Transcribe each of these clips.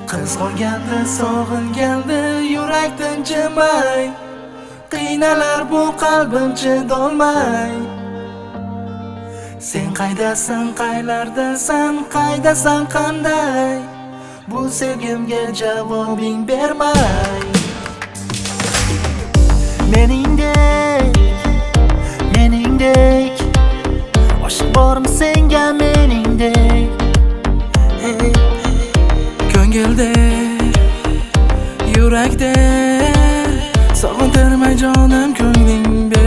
Qizg'onganda, sog'inganda yurak tinchimay, qiynalar bu qalbim chidolmay. Sen qaydasan, qaylardasan, qaydasan, qanday? Bu sevgimga javobing bermay. Meningdek oshiq bormi senga meningdek? Hey. Ko'ngilda, yurakda sog'intirmay jonim ko'nglingda.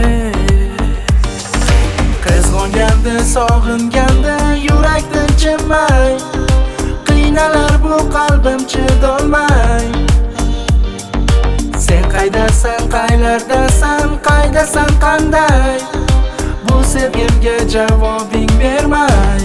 Qizg'onganda, sog'inganda yurak tinchimay, qiynalar bu qalbim chidolmay. Sen qaydasan, qaylardasan, qaydasan, qanday? Bu sevgimga javobing bermay.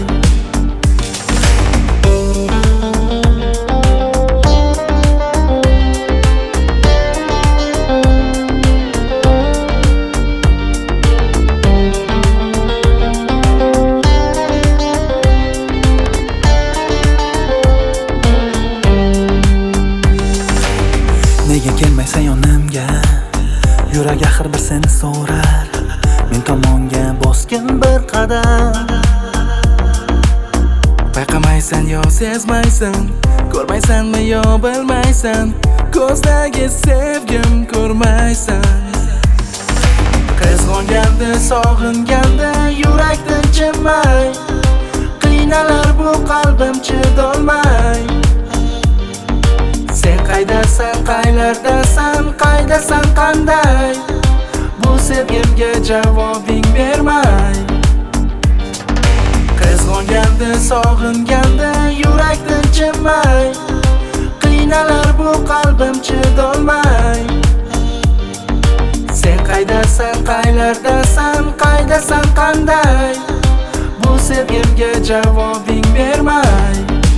Nega kelmaysan yonimga? Yurak axir bir seni so'rar. Men tomonga bosgin bir qadam. Payqamaysan yo sezmaysan, ko'rmaysanmi yo bilmaysan, ko'zdagi sevgim ko'rmaysan. Qizg'onganda, sog'inganda yurak tinchimay, qiynalar bu qalbim chidolmay. Sen qaydasan, qaylardasan, qaydasan, qanday? Bu sevgimga javobing bermay. Qizg'onganda, sog'inganda yurak tinchimay, qiynalar bu qalbim chidolmay. Sen qaydasan, qaylardasan, qaydasan, qanday? Bu sevgimga javobing bermay.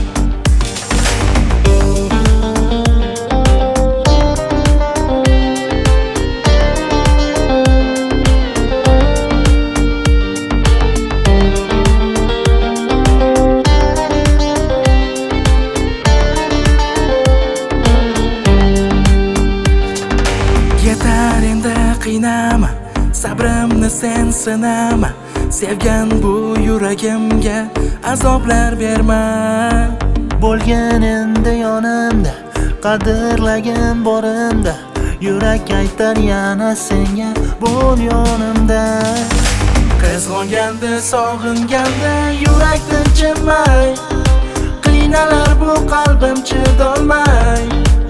Yetar endi qiynama, sabrimni sen sinama. Sevgan bu yuragimga azoblar berma. Bo'lgan endi yonimda, qadrlagin borimda. Yurak aytar yana senga bo'l yonimda. Qizg'onganda, sog'inganda yurak tinchimay, qiynalar bu qalbim chidolmay.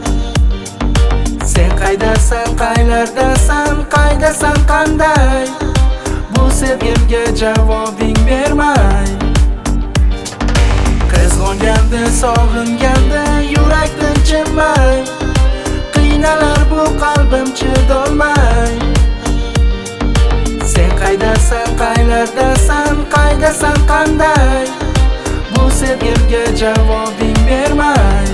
Sen qaydasan, qaylardasan, qaydasan, qanday? Bu sevgimga javobing bermay. Qizg'onganda, sog'inganda yurak tinchimay, qiynalar bu qalbim chidolmay. Sen qaydasan, qaylardasan, qaydasan, qanday? Bu sevgimga javobing bermay.